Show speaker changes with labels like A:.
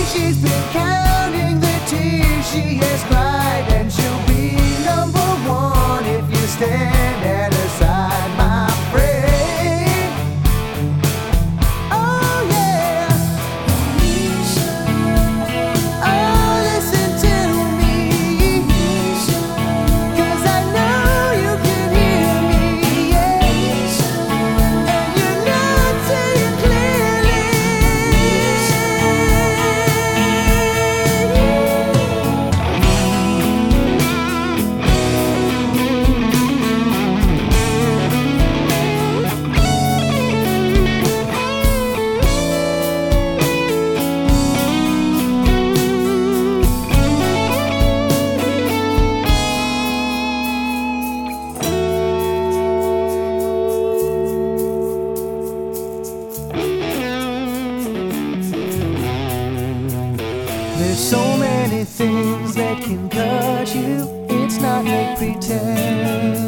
A: She's been counting the tears she has cried, and she'll be number one if you stand at her side, my friend. Oh yeah. Oh, listen to me, 'cause I know you can hear me, yeah. And you're not saying clearly. There's so many things that can cut you. It's not make pretend.